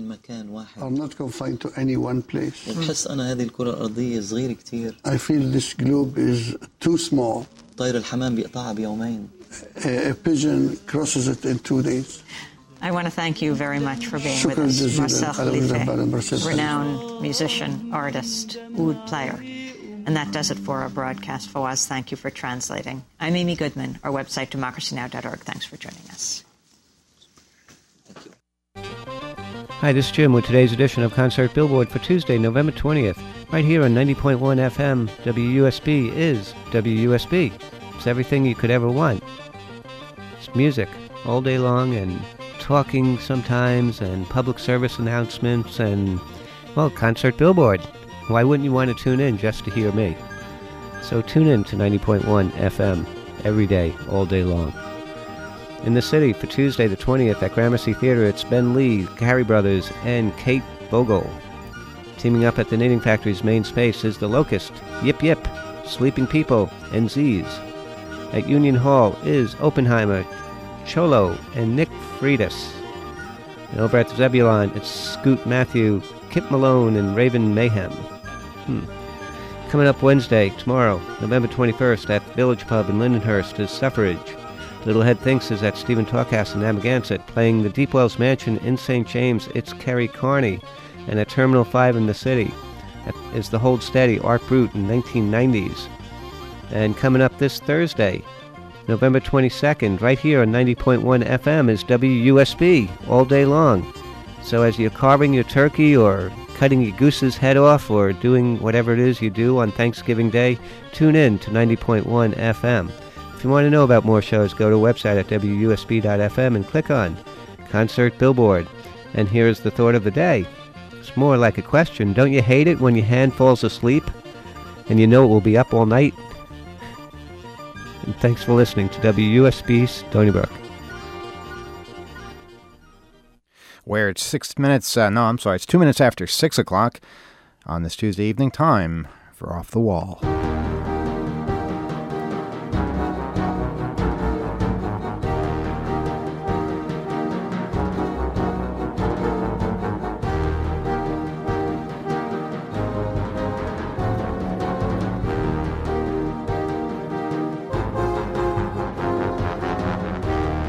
مكان واحد. are not confined to any one place. وبحس أنا هذه الكرة الأرضية صغيرة كتير. I feel this globe is too small. طير الحمام بيقطعها بيومين. A pigeon crosses it in 2 days. I want to thank you very much for being with us, Marcel Khalife, renowned musician, artist, oud player. And that does it for our broadcast. Fawaz, thank you for translating. I'm Amy Goodman, our website, democracynow.org. Thanks for joining us. Thank you. Hi, this is Jim with today's edition of Concert Billboard for Tuesday, November 20th. Right here on 90.1 FM, WUSB is WUSB. It's everything you could ever want. It's music all day long and talking sometimes and public service announcements and, well, Concert Billboard. Why wouldn't you want to tune in just to hear me? So tune in to 90.1 FM every day, all day long. In the city for Tuesday the 20th at Gramercy Theater, it's Ben Lee, Carey Brothers, and Kate Bogle. Teaming up at the Knitting Factory's main space is The Locust, Yip Yip, Sleeping People, and Z's. At Union Hall is Oppenheimer, Cholo, and Nick Freitas. And over at the Zebulon, it's Scoot Matthew, Kip Malone, and Raven Mayhem. Coming up Wednesday, tomorrow, November 21st, at Village Pub in Lindenhurst is Suffrage. Little Head Thinks is at Stephen Talkhouse in Amagansett. Playing the Deep Wells Mansion in St. James, it's Kerry Carney. And at Terminal 5 in the city is the Hold Steady Art Brut in 1990s. And coming up this Thursday, November 22nd, right here on 90.1 FM is WUSB all day long. So as you're carving your turkey or cutting your goose's head off or doing whatever it is you do on Thanksgiving Day, tune in to 90.1 FM. If you want to know about more shows, go to the website at WUSB.FM and click on Concert Billboard. And here's the thought of the day. It's more like a question. Don't you hate it when your hand falls asleep and you know it will be up all night? And thanks for listening to WUSB Stony Brook. Where it's 2 minutes after 6 o'clock on this Tuesday evening. Time for Off the Wall. Thank you.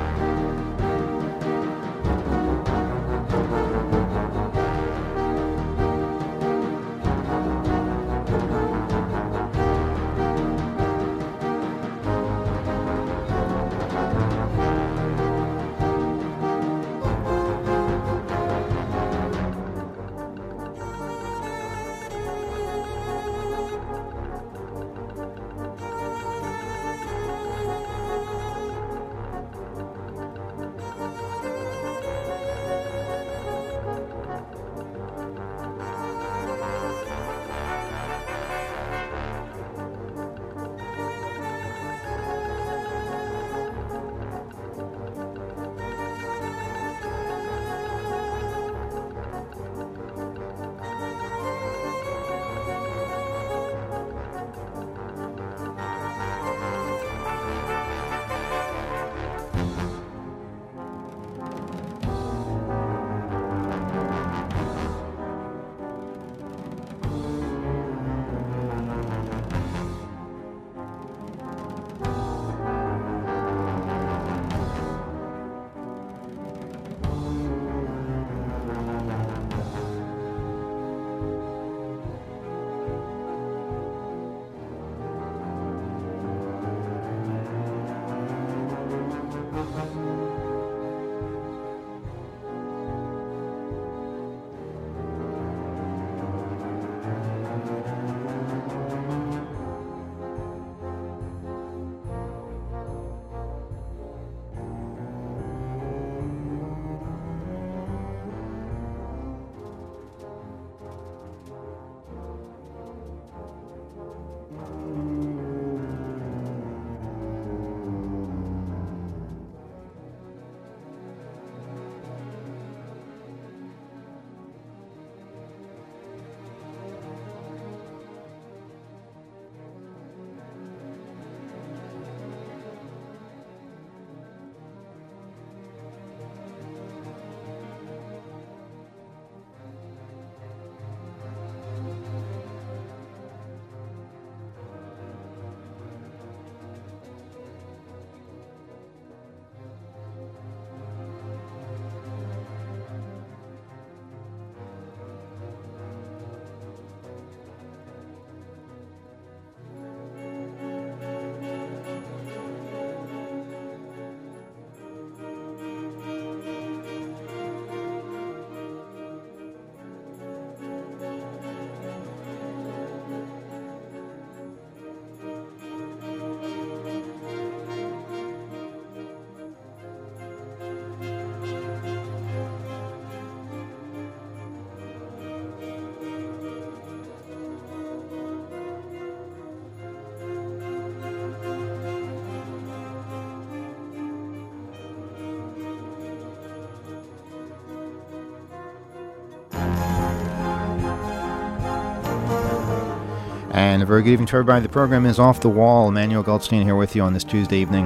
And a very good evening to everybody. The program is Off the Wall. Emmanuel Goldstein here with you on this Tuesday evening.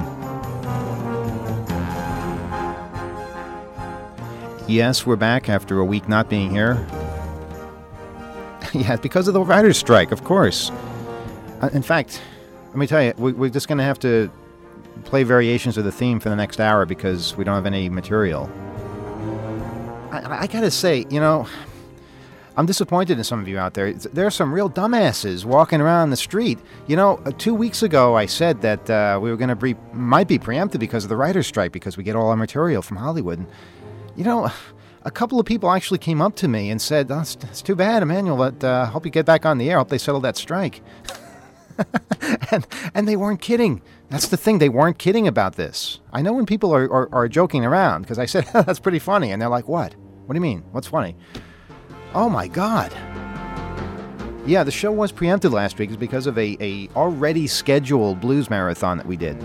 Yes, we're back after a week not being here. Yeah, because of the writer's strike, of course. In fact, let me tell you, we're just going to have to play variations of the theme for the next hour because we don't have any material. I got to say, you know, I'm disappointed in some of you out there. There are some real dumbasses walking around the street. You know, 2 weeks ago I said that we were going to might be preempted because of the writer's strike because we get all our material from Hollywood. And, you know, a couple of people actually came up to me and said, oh, it's too bad, Emmanuel, but hope you get back on the air. Hope they settle that strike. and they weren't kidding. That's the thing. They weren't kidding about this. I know when people are joking around because I said, that's pretty funny. And they're like, what? What do you mean? What's funny? Oh, my God. Yeah, the show was preempted last week because of a already scheduled blues marathon that we did.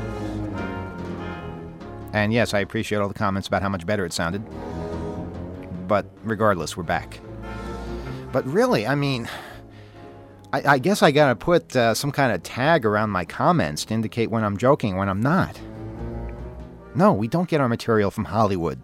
And yes, I appreciate all the comments about how much better it sounded. But regardless, we're back. But really, I mean, I guess I gotta put some kind of tag around my comments to indicate when I'm joking, when I'm not. No, we don't get our material from Hollywood.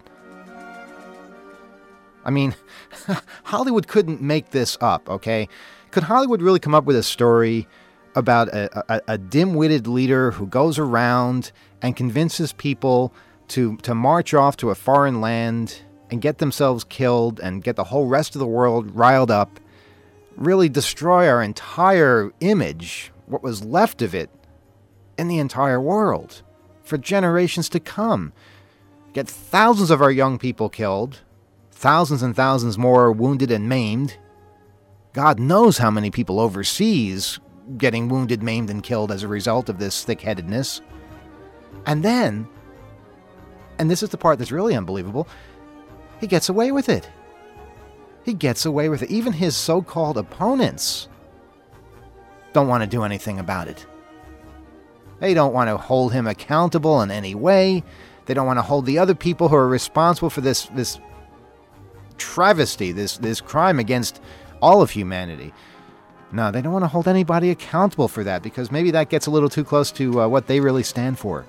I mean, Hollywood couldn't make this up, okay? Could Hollywood really come up with a story about a dim-witted leader who goes around and convinces people to march off to a foreign land and get themselves killed and get the whole rest of the world riled up, really destroy our entire image, what was left of it, in the entire world, for generations to come, get thousands of our young people killed, thousands and thousands more wounded and maimed. God knows how many people overseas getting wounded, maimed, and killed as a result of this thick-headedness. And then, and this is the part that's really unbelievable, he gets away with it. He gets away with it. Even his so-called opponents don't want to do anything about it. They don't want to hold him accountable in any way. They don't want to hold the other people who are responsible for this travesty, this crime against all of humanity. No, they don't want to hold anybody accountable for that because maybe that gets a little too close to what they really stand for.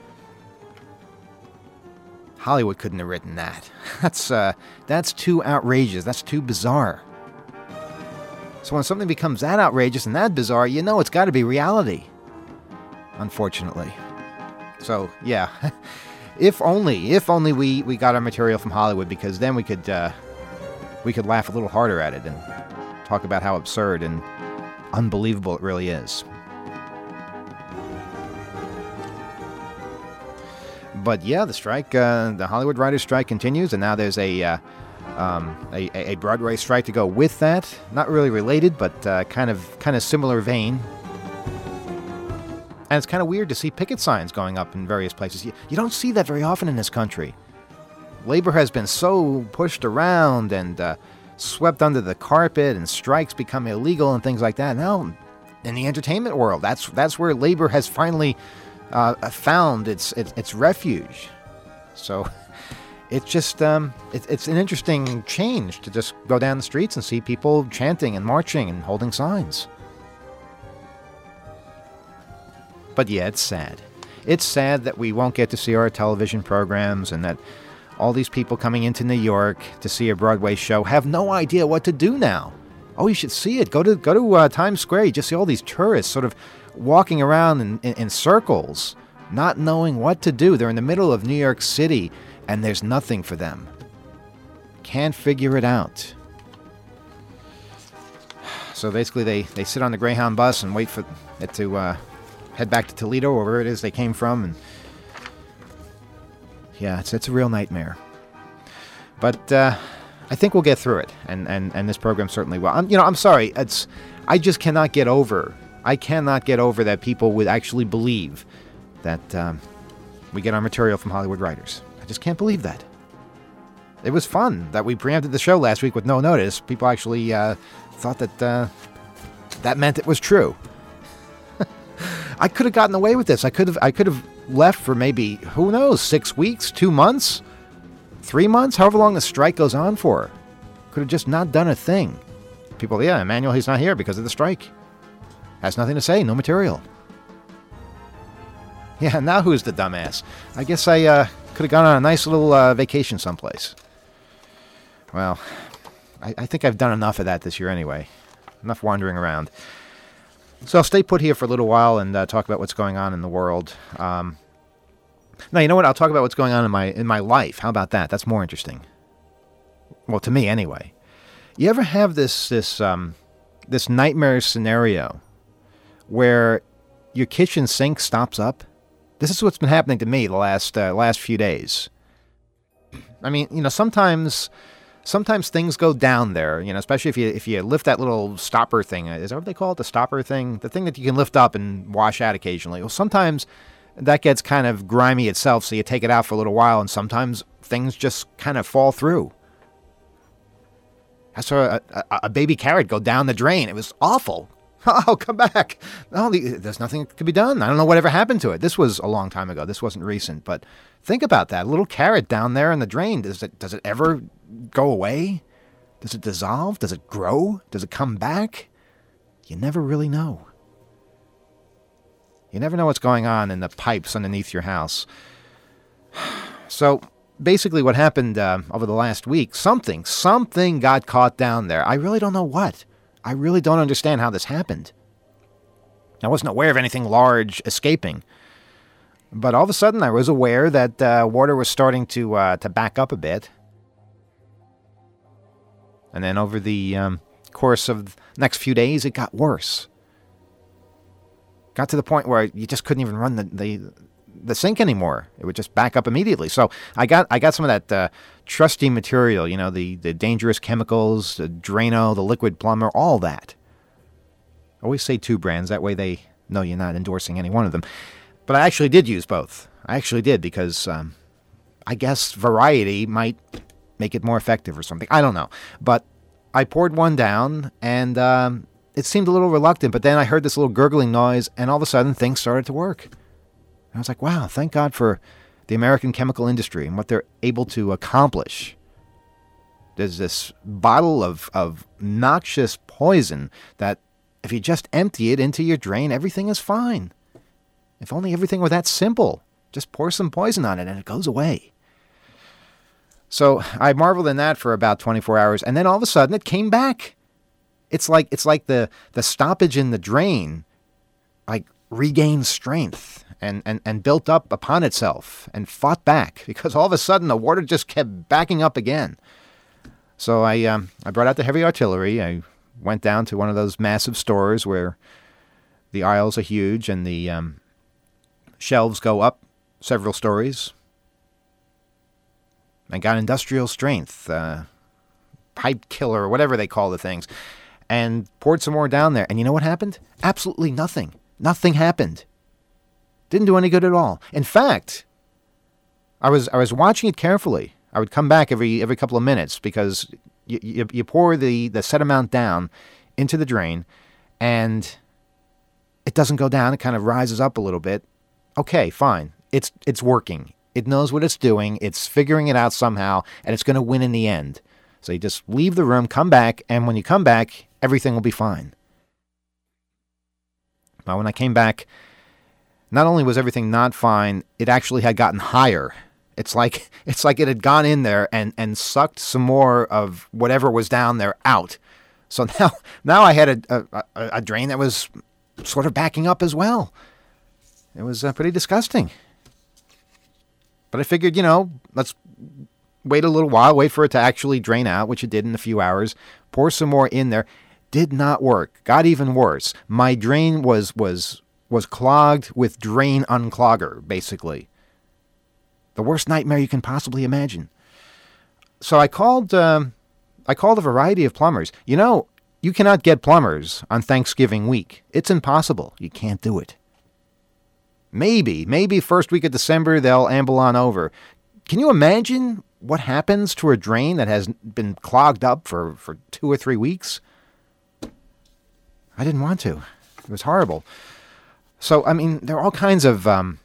Hollywood couldn't have written that. That's too outrageous. That's too bizarre. So when something becomes that outrageous and that bizarre, you know it's got to be reality. Unfortunately. So, yeah. If only we got our material from Hollywood, because then we could laugh a little harder at it and talk about how absurd and unbelievable it really is. But yeah, the strike, the Hollywood writers' strike continues, and now there's a Broadway strike to go with that. Not really related, but kind of similar vein. And it's kind of weird to see picket signs going up in various places. You don't see that very often in this country. Labor has been so pushed around and swept under the carpet, and strikes become illegal and things like that. Now, in the entertainment world, that's where labor has finally found its refuge. So it's just it's an interesting change to just go down the streets and see people chanting and marching and holding signs. But yeah, it's sad. It's sad that we won't get to see our television programs, and that all these people coming into New York to see a Broadway show have no idea what to do now. Oh, you should see it. Go to Times Square. You just see all these tourists sort of walking around in circles, not knowing what to do. They're in the middle of New York City, and there's nothing for them. Can't figure it out. So basically, they sit on the Greyhound bus and wait for it to head back to Toledo, or wherever it is they came from, and yeah, it's a real nightmare. But I think we'll get through it, and this program certainly will. I'm sorry, I just cannot get over. I cannot get over that people would actually believe that we get our material from Hollywood writers. I just can't believe that. It was fun that we preempted the show last week with no notice. People actually thought that meant it was true. I could have gotten away with this. I could have left for maybe, who knows, 6 weeks, 2 months, 3 months, however long the strike goes on for. Could have just not done a thing. People, yeah, Emmanuel, he's not here because of the strike. Has nothing to say, no material. Yeah, now who's the dumbass? I guess I could have gone on a nice little vacation someplace. Well, I think I've done enough of that this year anyway. Enough wandering around. So I'll stay put here for a little while and talk about what's going on in the world. Now, you know what? I'll talk about what's going on in my life. How about that? That's more interesting. Well, to me anyway. You ever have this nightmare scenario where your kitchen sink stops up? This is what's been happening to me the last few days. I mean, sometimes things go down there, especially if you lift that little stopper thing. Is that what they call it? The stopper thing? The thing that you can lift up and wash out occasionally. Well, sometimes that gets kind of grimy itself, so you take it out for a little while, and sometimes things just kind of fall through. I saw a baby carrot go down the drain. It was awful. Oh, come back. Oh, there's nothing that could be done. I don't know whatever happened to it. This was a long time ago. This wasn't recent. But think about that. A little carrot down there in the drain. Does it ever go away? Does it dissolve? Does it grow? Does it come back? You never really know. You never know what's going on in the pipes underneath your house. So basically what happened over the last week, something got caught down there. I really don't know what. I really don't understand how this happened. I wasn't aware of anything large escaping. But all of a sudden I was aware that water was starting to back up a bit. And then over the course of the next few days, it got worse. Got to the point where you just couldn't even run the sink anymore. It would just back up immediately. So I got some of that trusty material, the dangerous chemicals, the Drano, the Liquid Plumber, all that. I always say 2 brands. That way they know you're not endorsing any one of them. But I actually did use both. I actually did because I guess variety might make it more effective or something. I don't know. But I poured one down and it seemed a little reluctant. But then I heard this little gurgling noise and all of a sudden things started to work. I was like, wow, thank God for the American chemical industry and what they're able to accomplish. There's this bottle of noxious poison that if you just empty it into your drain, everything is fine. If only everything were that simple. Just pour some poison on it and it goes away. So I marveled in that for about 24 hours, and then all of a sudden it came back. It's like the stoppage in the drain regained strength and built up upon itself and fought back, because all of a sudden the water just kept backing up again. So I brought out the heavy artillery. I went down to one of those massive stores where the aisles are huge and the shelves go up several stories. I got industrial strength, pipe killer, whatever they call the things, and poured some more down there. And you know what happened? Absolutely nothing. Nothing happened. Didn't do any good at all. In fact, I was watching it carefully. I would come back every couple of minutes because you pour the set amount down into the drain, and it doesn't go down. It kind of rises up a little bit. Okay, fine. It's working. It knows what it's doing. It's figuring it out somehow, and it's going to win in the end. So you just leave the room, come back, and when you come back, everything will be fine. Now, when I came back, not only was everything not fine, it actually had gotten higher. It's like it had gone in there and sucked some more of whatever was down there out. So now I had a drain that was sort of backing up as well. It was pretty disgusting. But I figured, let's wait a little while, wait for it to actually drain out, which it did in a few hours. Pour some more in there. Did not work. Got even worse. My drain was clogged with drain unclogger, basically. The worst nightmare you can possibly imagine. So I called a variety of plumbers. You cannot get plumbers on Thanksgiving week. It's impossible. You can't do it. Maybe first week of December they'll amble on over. Can you imagine what happens to a drain that has been clogged up for 2 or 3 weeks? I didn't want to. It was horrible. So, there are all kinds of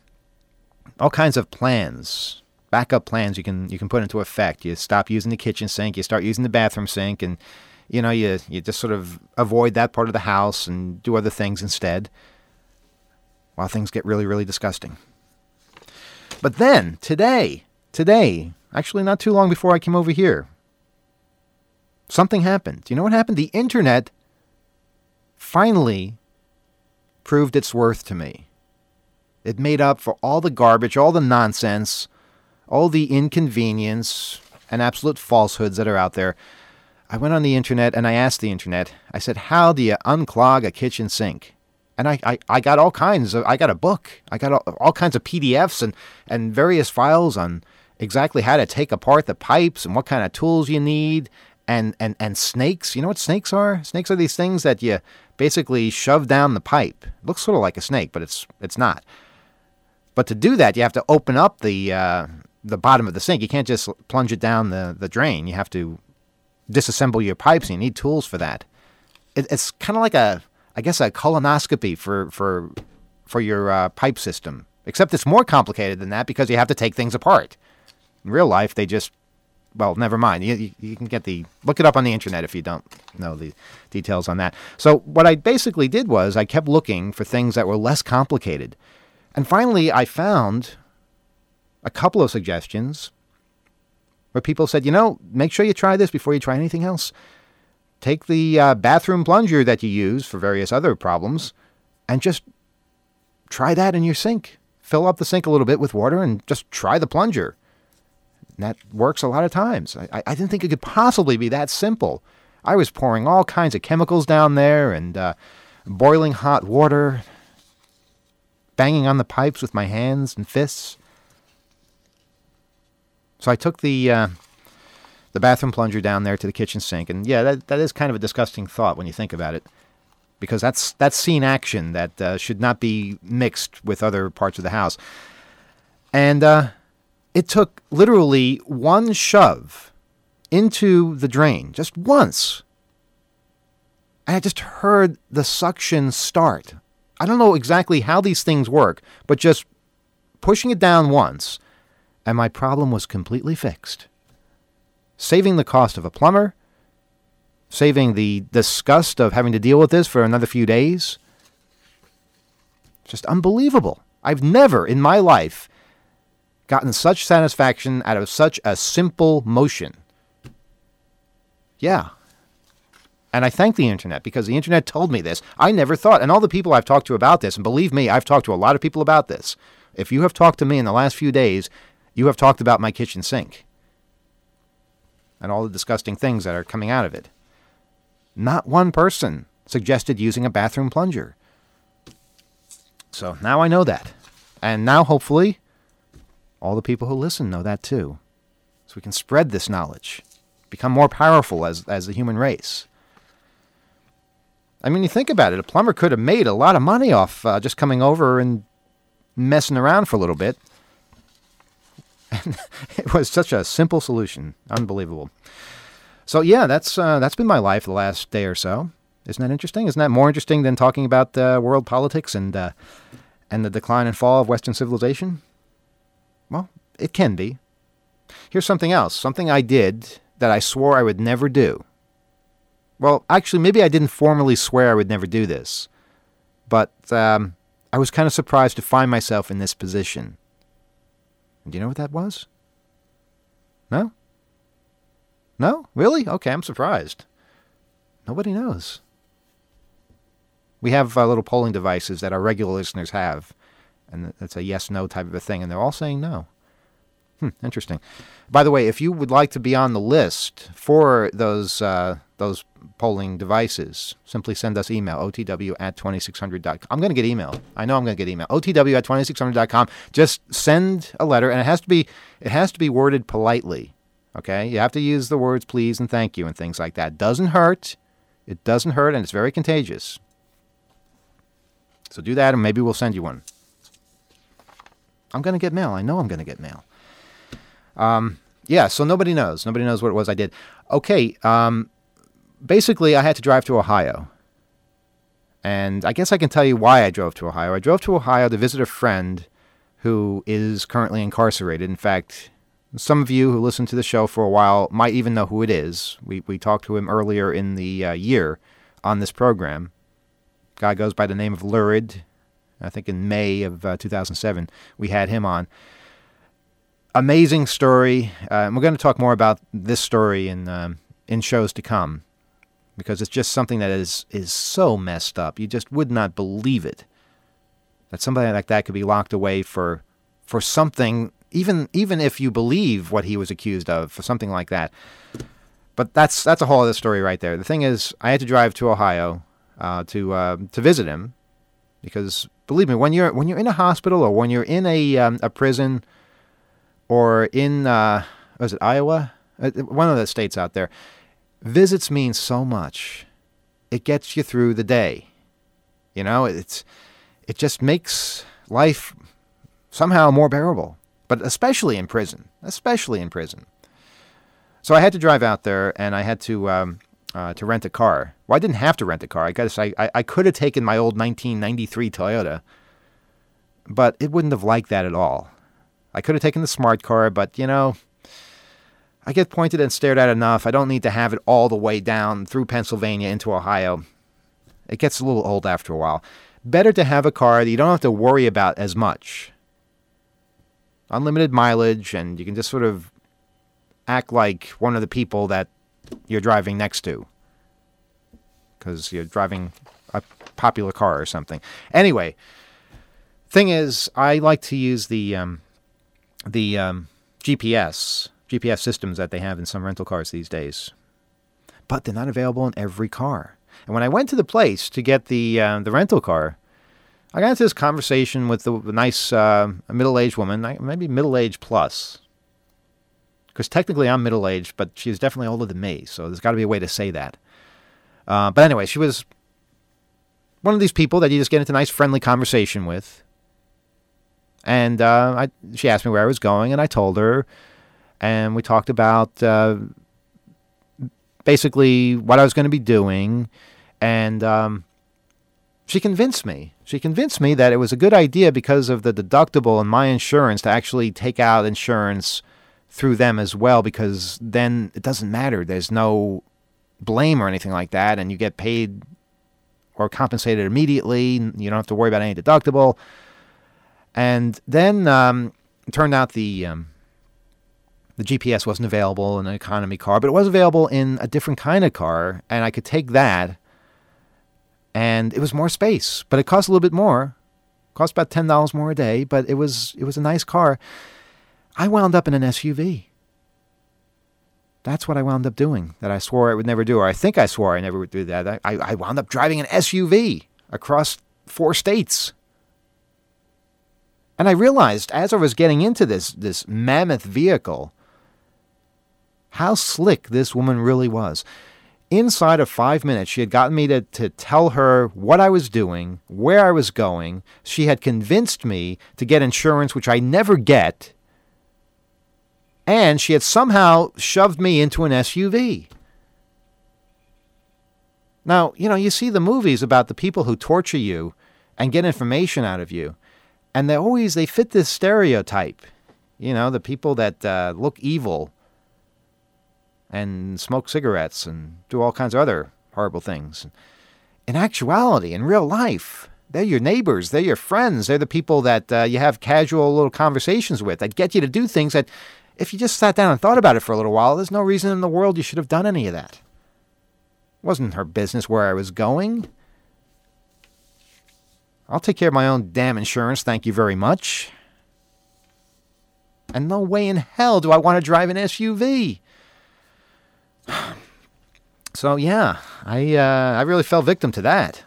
plans, backup plans you can put into effect. You stop using the kitchen sink, you start using the bathroom sink, and you just sort of avoid that part of the house and do other things instead, while things get really, really disgusting. But then, today, actually not too long before I came over here, something happened. Do you know what happened? The internet finally proved its worth to me. It made up for all the garbage, all the nonsense, all the inconvenience and absolute falsehoods that are out there. I went on the internet and I asked the internet, I said, how do you unclog a kitchen sink? And I got all kinds of, I got a book. I got all kinds of PDFs and various files on exactly how to take apart the pipes and what kind of tools you need and snakes. You know what snakes are? Snakes are these things that you basically shove down the pipe. It looks sort of like a snake, but it's not. But to do that, you have to open up the bottom of the sink. You can't just plunge it down the drain. You have to disassemble your pipes, and you need tools for that. It's kind of like a colonoscopy for your pipe system. Except it's more complicated than that because you have to take things apart. In real life, they just, well, never mind. You can look it up on the internet if you don't know the details on that. So what I basically did was I kept looking for things that were less complicated. And finally, I found a couple of suggestions where people said, make sure you try this before you try anything else. Take the bathroom plunger that you use for various other problems and just try that in your sink. Fill up the sink a little bit with water and just try the plunger. And that works a lot of times. I didn't think it could possibly be that simple. I was pouring all kinds of chemicals down there and boiling hot water, banging on the pipes with my hands and fists. So I took the bathroom plunger down there to the kitchen sink. And yeah, that is kind of a disgusting thought when you think about it. Because that's scene action that should not be mixed with other parts of the house. And it took literally one shove into the drain, just once. And I just heard the suction start. I don't know exactly how these things work, but just pushing it down once, and my problem was completely fixed. Saving the cost of a plumber, saving the disgust of having to deal with this for another few days. Just unbelievable. I've never in my life gotten such satisfaction out of such a simple motion. Yeah. And I thank the internet because the internet told me this. I never thought, and all the people I've talked to about this, and believe me, I've talked to a lot of people about this. If you have talked to me in the last few days, you have talked about my kitchen sink and all the disgusting things that are coming out of it. Not one person suggested using a bathroom plunger. So now I know that. And now, hopefully, all the people who listen know that too. So we can spread this knowledge, become more powerful as the human race. I mean, you think about it. A plumber could have made a lot of money off just coming over and messing around for a little bit. And it was such a simple solution. Unbelievable. So yeah, that's been my life the last day or so. Isn't that interesting? Isn't that more interesting than talking about world politics and the decline and fall of Western civilization? Well, it can be. Here's something else. Something I did that I swore I would never do. Well, actually, maybe I didn't formally swear I would never do this. But I was kind of surprised to find myself in this position. And do you know what that was? No? No? Really? Okay, I'm surprised. Nobody knows. We have little polling devices that our regular listeners have. And it's a yes-no type of a thing. And they're all saying no. Interesting. By the way, if you would like to be on the list for those polling devices, simply send us email, otw@2600.com. I'm going to get email. I know I'm going to get email. otw@2600.com. Just send a letter, and it has to be worded politely. Okay? You have to use the words please and thank you and things like that. Doesn't hurt. It doesn't hurt, and it's very contagious. So do that, and maybe we'll send you one. I'm going to get mail. I know I'm going to get mail. Yeah, so nobody knows. Nobody knows what it was I did. Okay, basically I had to drive to Ohio. And I guess I can tell you why I drove to Ohio. I drove to Ohio to visit a friend who is currently incarcerated. In fact, Some of you who listen to the show for a while might even know who it is. We talked to him earlier in the year on this program. Guy goes by the name of Lurid. I think in May of 2007, we had him on. Amazing story. And we're going to talk more about this story in shows to come, because it's just something that is so messed up. You just would not believe it, that somebody like that could be locked away for something, even if you believe what he was accused of, for something like that. But that's a whole other story right there. The thing is, I had to drive to Ohio to visit him, because believe me, when you're in a hospital, or when you're in a prison, or in was it Iowa? One of the states out there, visits mean so much. It gets you through the day. You know, it just makes life somehow more bearable. But especially in prison. So I had to drive out there, and I had to rent a car. Well, I didn't have to rent a car. I guess I could have taken my old 1993 Toyota, but it wouldn't have liked that at all. I could have taken the smart car, but, you know, I get pointed and stared at enough. I don't need to have it all the way down through Pennsylvania into Ohio. It gets a little old after a while. Better to have a car that you don't have to worry about as much. Unlimited mileage, and you can just sort of act like one of the people that you're driving next to, because you're driving a popular car or something. Anyway, thing is, I like to use the GPS systems that they have in some rental cars these days, but they're not available in every car. And when I went to the place to get the rental car, I got into this conversation with the nice middle-aged woman, maybe middle-aged plus, because technically I'm middle-aged, but she's definitely older than me, so there's got to be a way to say that. But anyway, she was one of these people that you just get into a nice, friendly conversation with. And she asked me where I was going, and I told her, and we talked about basically what I was going to be doing, and she convinced me. She convinced me that it was a good idea because of the deductible and my insurance to actually take out insurance through them as well, because then it doesn't matter. There's no blame or anything like that, and you get paid or compensated immediately. You don't have to worry about any deductible. And then it turned out the GPS wasn't available in an economy car, but it was available in a different kind of car, and I could take that, and it was more space, but it cost a little bit more. It cost about $10 more a day, but it was a nice car. I wound up in an SUV. That's what I wound up doing, that I swore I would never do, or I think I swore I never would do that. I wound up driving an SUV across 4 states. And I realized, as I was getting into this mammoth vehicle, how slick this woman really was. Inside of 5 minutes, she had gotten me to tell her what I was doing, where I was going. She had convinced me to get insurance, which I never get. And she had somehow shoved me into an SUV. Now, you know, you see the movies about the people who torture you and get information out of you. And they fit this stereotype. You know, the people that look evil and smoke cigarettes and do all kinds of other horrible things. In actuality, in real life, they're your neighbors, they're your friends, they're the people that you have casual little conversations with that get you to do things that, if you just sat down and thought about it for a little while, there's no reason in the world you should have done any of that. It wasn't her business where I was going. I'll take care of my own damn insurance, thank you very much. And no way in hell do I want to drive an SUV. So yeah, I really fell victim to that.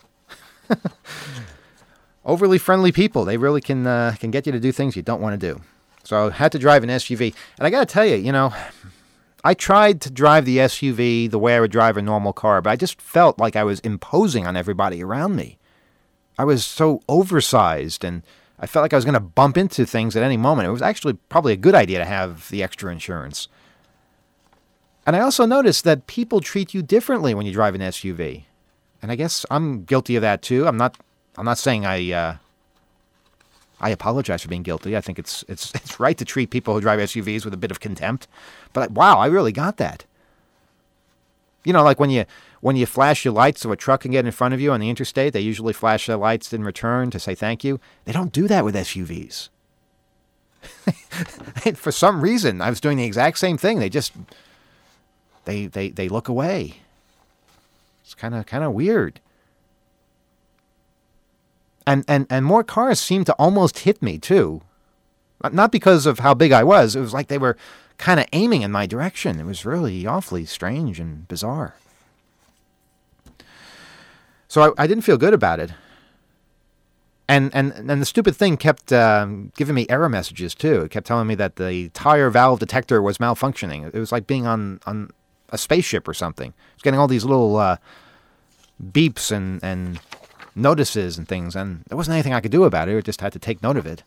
Overly friendly people, they really can get you to do things you don't want to do. So I had to drive an SUV. And I got to tell you, you know, I tried to drive the SUV the way I would drive a normal car, but I just felt like I was imposing on everybody around me. I was so oversized, and I felt like I was going to bump into things at any moment. It was actually probably a good idea to have the extra insurance. And I also noticed that people treat you differently when you drive an SUV. And I guess I'm guilty of that too. I'm not saying I I apologize for being guilty. I think it's right to treat people who drive SUVs with a bit of contempt. But wow, I really got that. You know, like when you flash your lights so a truck can get in front of you on the interstate, they usually flash their lights in return to say thank you. They don't do that with SUVs. For some reason, I was doing the exact same thing. They just they look away. It's kind of weird. And more cars seemed to almost hit me too. Not because of how big I was. It was like they were kind of aiming in my direction. It was really awfully strange and bizarre. So I didn't feel good about it. And the stupid thing kept giving me error messages too. It kept telling me that the tire valve detector was malfunctioning. It was like being on a spaceship or something. It was getting all these little beeps and notices and things, and there wasn't anything I could do about it. I just had to take note of it.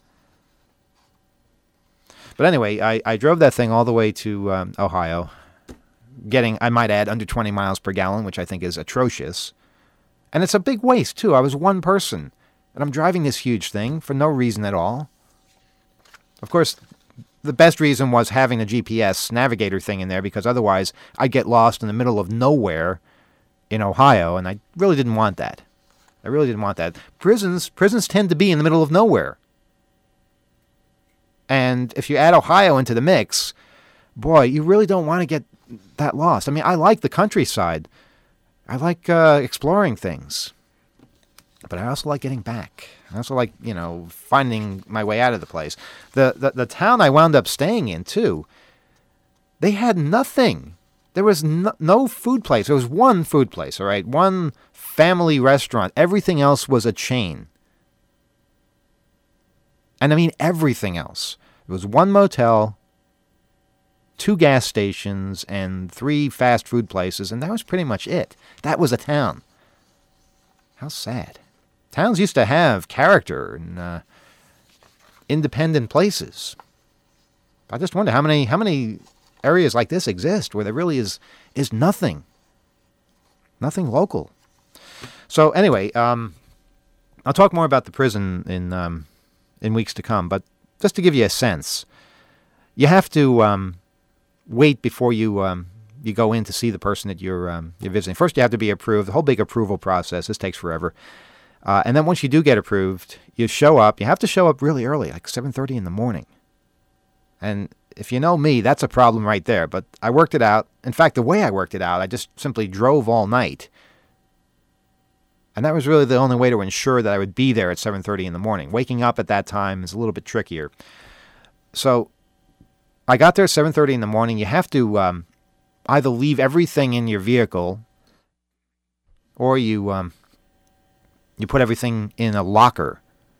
But anyway, I drove that thing all the way to Ohio, getting, I might add, under 20 miles per gallon, which I think is atrocious. And it's a big waste, too. I was one person, and I'm driving this huge thing for no reason at all. Of course, the best reason was having the GPS navigator thing in there, because otherwise I'd get lost in the middle of nowhere in Ohio, and I really didn't want that. I really didn't want that. Prisons tend to be in the middle of nowhere. And if you add Ohio into the mix, boy, you really don't want to get that lost. I mean, I like the countryside. I like exploring things. But I also like getting back. I also like, finding my way out of the place. The town I wound up staying in, too, they had nothing. There was no food place. There was one food place, all right? One family restaurant. Everything else was a chain. And I mean everything else. It was one motel, 2 gas stations, and 3 fast food places, and that was pretty much it. That was a town. How sad. Towns used to have character and independent places. I just wonder how many areas like this exist where there really is nothing. Nothing local. So anyway, I'll talk more about the prison in weeks to come, but just to give you a sense, you have to wait before you go in to see the person that you're visiting. First, you have to be approved. The whole big approval process. This takes forever. And then once you do get approved, you show up. You have to show up really early, like 7:30 in the morning. And if you know me, that's a problem right there. But I worked it out. In fact, the way I worked it out, I just simply drove all night. And that was really the only way to ensure that I would be there at 7:30 in the morning. Waking up at that time is a little bit trickier. So I got there at 7:30 in the morning. You have to either leave everything in your vehicle or you put everything in a locker.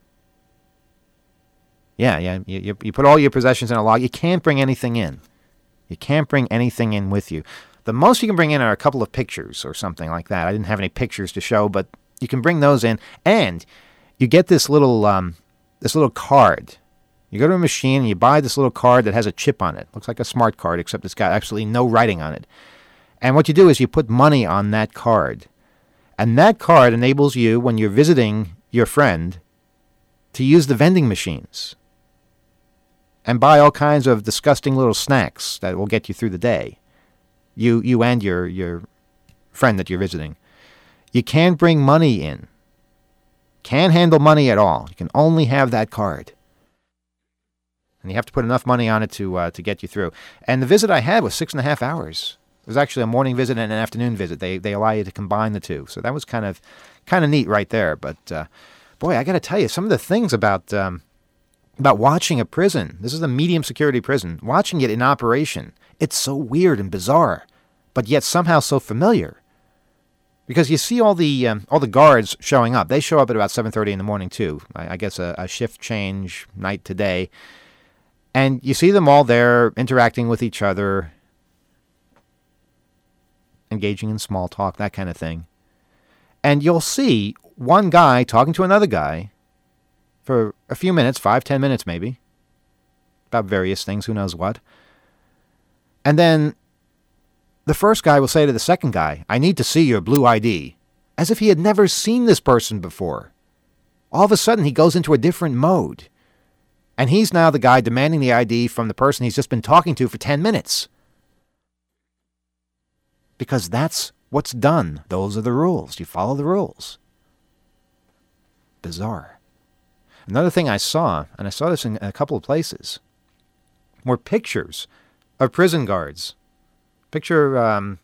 Yeah, you put all your possessions in a locker. You can't bring anything in. You can't bring anything in with you. The most you can bring in are a couple of pictures or something like that. I didn't have any pictures to show, but you can bring those in, and you get this little card. You go to a machine and you buy this little card that has a chip on it. Looks like a smart card, except it's got absolutely no writing on it. And what you do is you put money on that card. And that card enables you, when you're visiting your friend, to use the vending machines and buy all kinds of disgusting little snacks that will get you through the day. You and your friend that you're visiting. You can't bring money in. Can't handle money at all. You can only have that card. And you have to put enough money on it to get you through. And the visit I had was 6.5 hours. It was actually a morning visit and an afternoon visit. They allow you to combine the two. So that was kind of neat right there. But boy, I got to tell you, some of the things about watching a prison. This is a medium security prison. Watching it in operation, it's so weird and bizarre, but yet somehow so familiar. Because you see all the guards showing up. They show up at about 7:30 in the morning too. I guess a shift change night to day. And you see them all there interacting with each other, engaging in small talk, that kind of thing. And you'll see one guy talking to another guy for a few minutes, 5-10 minutes maybe, about various things, who knows what. And then the first guy will say to the second guy, "I need to see your blue ID," as if he had never seen this person before. All of a sudden, he goes into a different mode. And he's now the guy demanding the ID from the person he's just been talking to for 10 minutes. Because that's what's done. Those are the rules. You follow the rules. Bizarre. Another thing I saw, and I saw this in a couple of places, were pictures of prison guards. Picture a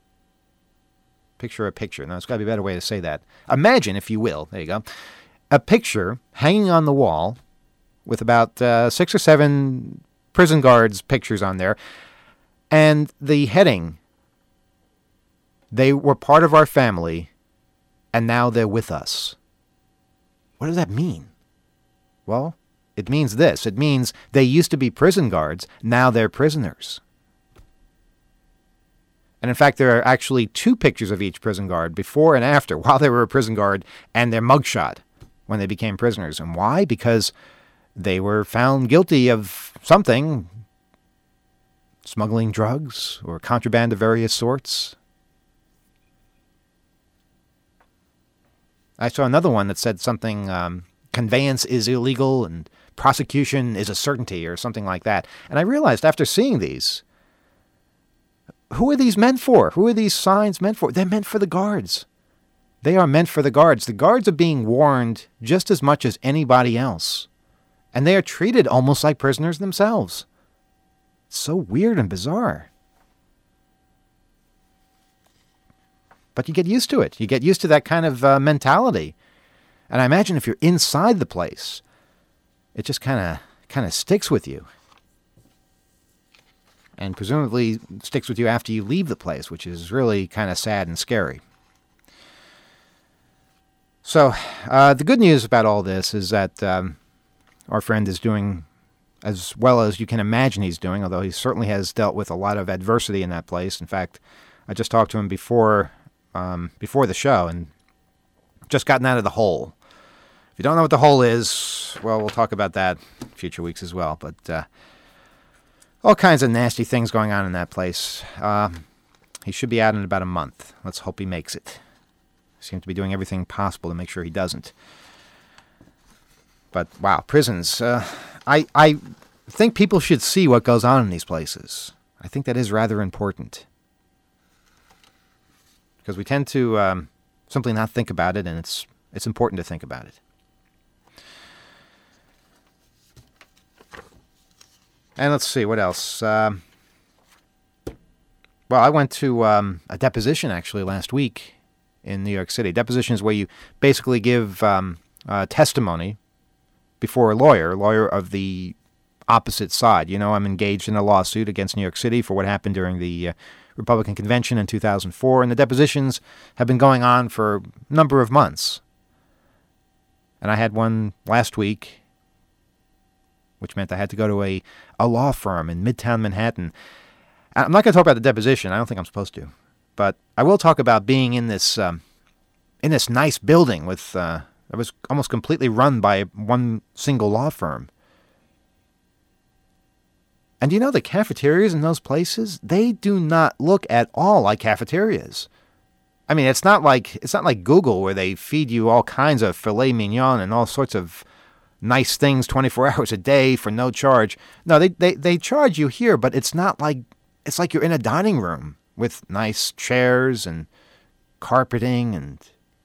picture. Now, there's got to be a better way to say that. Imagine, if you will, there you go, a picture hanging on the wall with about 6 or 7 prison guards' pictures on there, and the heading, "They were part of our family, and now they're with us." What does that mean? Well, it means this. It means they used to be prison guards, now they're prisoners. And in fact, there are actually 2 pictures of each prison guard, before and after, while they were a prison guard, and their mugshot when they became prisoners. And why? Because they were found guilty of something, smuggling drugs or contraband of various sorts. I saw another one that said something, conveyance is illegal and prosecution is a certainty or something like that. And I realized after seeing these, who are these meant for? Who are these signs meant for? They're meant for the guards. They are meant for the guards. The guards are being warned just as much as anybody else. And they are treated almost like prisoners themselves. It's so weird and bizarre. But you get used to it. You get used to that kind of mentality. And I imagine if you're inside the place, it just kind of sticks with you. And presumably sticks with you after you leave the place, which is really kind of sad and scary. So the good news about all this is that our friend is doing as well as you can imagine he's doing, although he certainly has dealt with a lot of adversity in that place. In fact, I just talked to him before the show and just gotten out of the hole. If you don't know what the hole is, well, we'll talk about that in future weeks as well. But all kinds of nasty things going on in that place. He should be out in about a month. Let's hope he makes it. Seems to be doing everything possible to make sure he doesn't. But, wow, prisons. I think people should see what goes on in these places. I think that is rather important. Because we tend to simply not think about it, and it's important to think about it. And let's see, what else? Well, I went to a deposition, actually, last week in New York City. Deposition is where you basically give testimony before a lawyer of the opposite side. You know, I'm engaged in a lawsuit against New York City for what happened during the Republican convention in 2004, and the depositions have been going on for a number of months. And I had one last week, which meant I had to go to a law firm in Midtown Manhattan. I'm not going to talk about the deposition. I don't think I'm supposed to. But I will talk about being in this nice building with it was almost completely run by one single law firm. And you know, the cafeterias in those places, they do not look at all like cafeterias. I mean, it's not like Google where they feed you all kinds of filet mignon and all sorts of nice things 24 hours a day for no charge. No, they charge you here, but it's not like, it's like you're in a dining room with nice chairs and carpeting and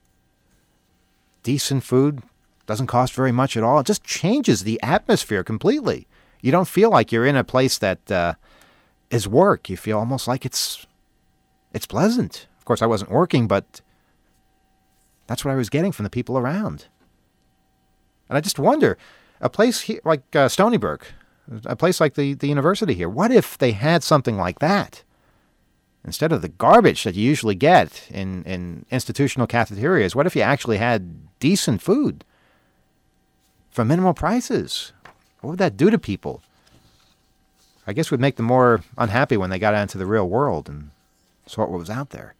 decent food. Doesn't cost very much at all. It just changes the atmosphere completely. You don't feel like you're in a place that is work. You feel almost like it's pleasant. Of course, I wasn't working, but that's what I was getting from the people around. And I just wonder, a place here, like Stony Brook, a place like the university here, what if they had something like that? Instead of the garbage that you usually get in institutional cafeterias, what if you actually had decent food for minimal prices? What would that do to people? I guess it would make them more unhappy when they got out into the real world and saw what was out there.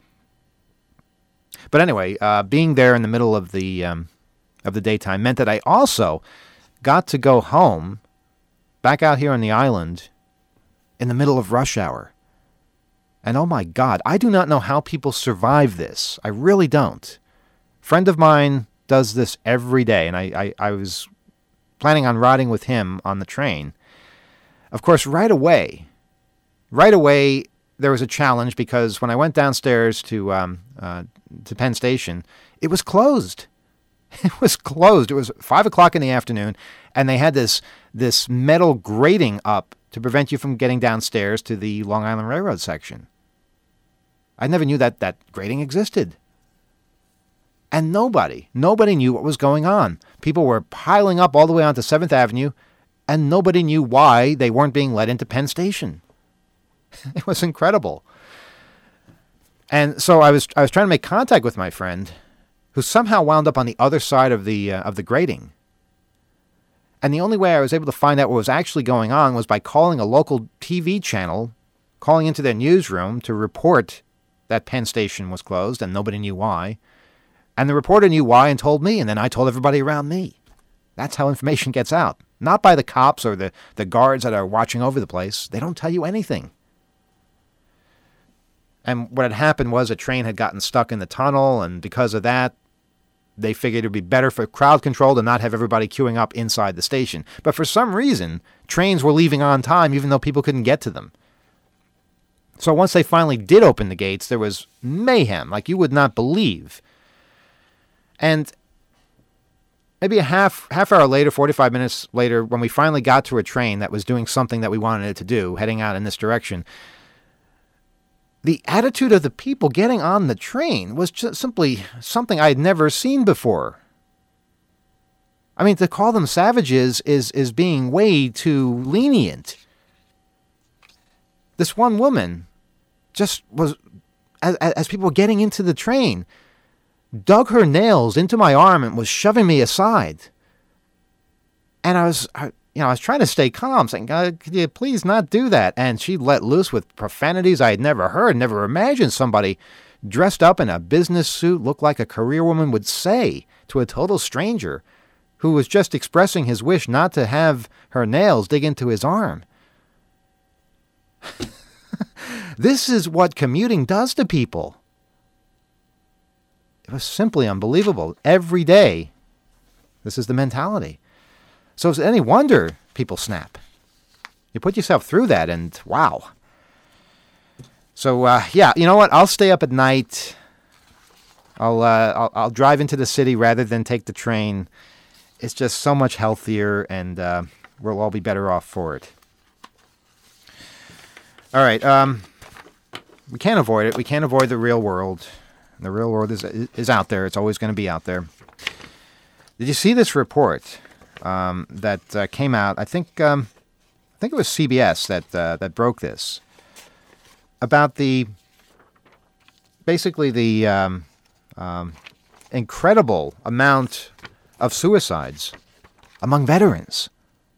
But anyway, being there in the middle of the daytime meant that I also got to go home, back out here on the island, in the middle of rush hour. And oh my God, I do not know how people survive this. I really don't. A friend of mine does this every day, and I was planning on riding with him on the train. Of course, right away, there was a challenge because when I went downstairs to Penn Station, it was closed. It was closed. It was 5 o'clock in the afternoon, and they had this metal grating up to prevent you from getting downstairs to the Long Island Railroad section. I never knew that grating existed. And nobody knew what was going on. People were piling up all the way onto 7th Avenue, and nobody knew why they weren't being let into Penn Station. It was incredible. And so I was trying to make contact with my friend, who somehow wound up on the other side of the grating. And the only way I was able to find out what was actually going on was by calling a local TV channel, calling into their newsroom to report that Penn Station was closed, and nobody knew why. And the reporter knew why and told me, and then I told everybody around me. That's how information gets out. Not by the cops or the guards that are watching over the place. They don't tell you anything. And what had happened was a train had gotten stuck in the tunnel, and because of that, they figured it would be better for crowd control to not have everybody queuing up inside the station. But for some reason, trains were leaving on time even though people couldn't get to them. So once they finally did open the gates, there was mayhem like you would not believe. And maybe a half hour later, 45 minutes later, when we finally got to a train that was doing something that we wanted it to do, heading out in this direction, the attitude of the people getting on the train was just simply something I had never seen before. I mean, to call them savages is being way too lenient. This one woman just was, as people were getting into the train, dug her nails into my arm and was shoving me aside. And I was trying to stay calm, saying, could you please not do that? And she let loose with profanities I had never heard, never imagined somebody dressed up in a business suit look like a career woman would say to a total stranger who was just expressing his wish not to have her nails dig into his arm. This is what commuting does to people. It was simply unbelievable. Every day, this is the mentality. So is it any wonder people snap? You put yourself through that, and wow. So you know what? I'll stay up at night. I'll drive into the city rather than take the train. It's just so much healthier, and we'll all be better off for it. All right. We can't avoid it. We can't avoid the real world. The real world is out there. It's always going to be out there. Did you see this report that came out? I think it was CBS that broke this about the incredible amount of suicides among veterans.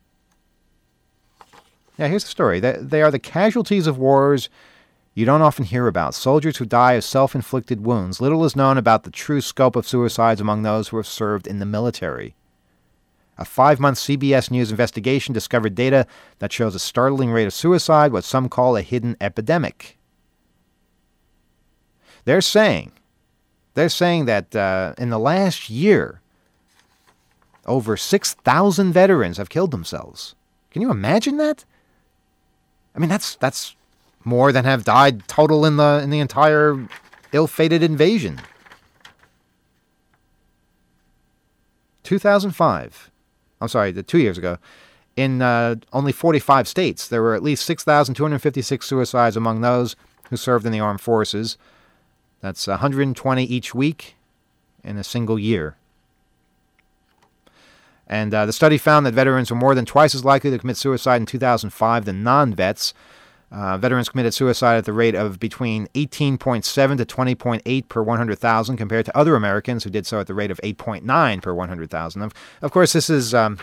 Yeah, here's the story. They are the casualties of wars you don't often hear about. Soldiers who die of self-inflicted wounds. Little is known about the true scope of suicides among those who have served in the military. A 5-month CBS News investigation discovered data that shows a startling rate of suicide, what some call a hidden epidemic. They're saying that in the last year, over 6,000 veterans have killed themselves. Can you imagine that? I mean, that's more than have died total in the entire ill-fated invasion. 2005. I'm sorry, 2 years ago. In only 45 states, there were at least 6,256 suicides among those who served in the armed forces. That's 120 each week in a single year. And the study found that veterans were more than twice as likely to commit suicide in 2005 than non-vets. Veterans committed suicide at the rate of between 18.7 to 20.8 per 100,000 compared to other Americans who did so at the rate of 8.9 per 100,000. Of course, this is not